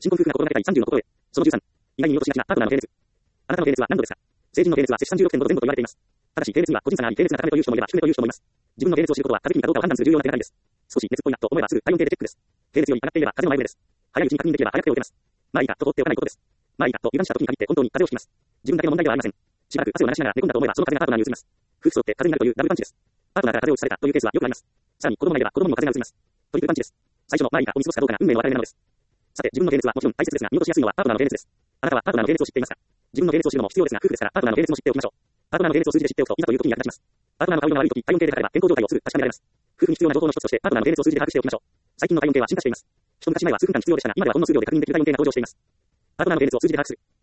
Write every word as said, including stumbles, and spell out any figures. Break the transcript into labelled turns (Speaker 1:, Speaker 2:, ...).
Speaker 1: 新婚夫婦が心がけたいさんじゅうのところへ。そのじゅうさん、意外に見落としがちなパートナーの系列。あなたの系列は何度ですか？成人の系列は出産じゅうろくてんご前後と言われています。ただし、系列には個人差があり、系列が高めという人もいれば低めという人もいます。自分の系列を知ることは、過激にかどうかを判断する重要な手がかりです。少し熱っぽいなと思えばすぐ体温計でチェックです。系列より上がっていれば風邪の前触れです。早いうちに確認できれば早く手を打てます。まあいいかと放っておかないことです。まあいいかと油断した時に限って本当に風邪をひきます。自分だけの問題ではありません。しばらく汗を流しながら寝込んだと思えばその風邪がパートナーに移ります。夫婦揃って風邪になるというダブルパンチです。パートナーが風邪を移されたというケースはよくあります。さらに子供がいれば子供にも風邪が移ります。トリプルパンチです。最初のまあいいかを見過ごすかどうかが運命の分かれ目なのです。さて、自分の系列はもちろん大切ですが、見落としやすいのはパートナーの系列です。あなたはパートナーの系列を知っていますか？自分の系列を知るのも必要ですが、夫婦ですからパートナーの系列も知っておきましょう。パートナーの系列を数字で知っておくと、いざという時に役立ちます。パートナーの顔色が悪い時、体温計で測れば健康状態をすぐ確かめられます。夫婦に必要な情報の一つとして、パートナーの系列を数字で把握しておきましょう。最近の体温計は進化しています。一昔前は数分間必要でしたが、今ではほんの数秒で確認できる体温計が登場しています。パートナーの系列を数字で把握する。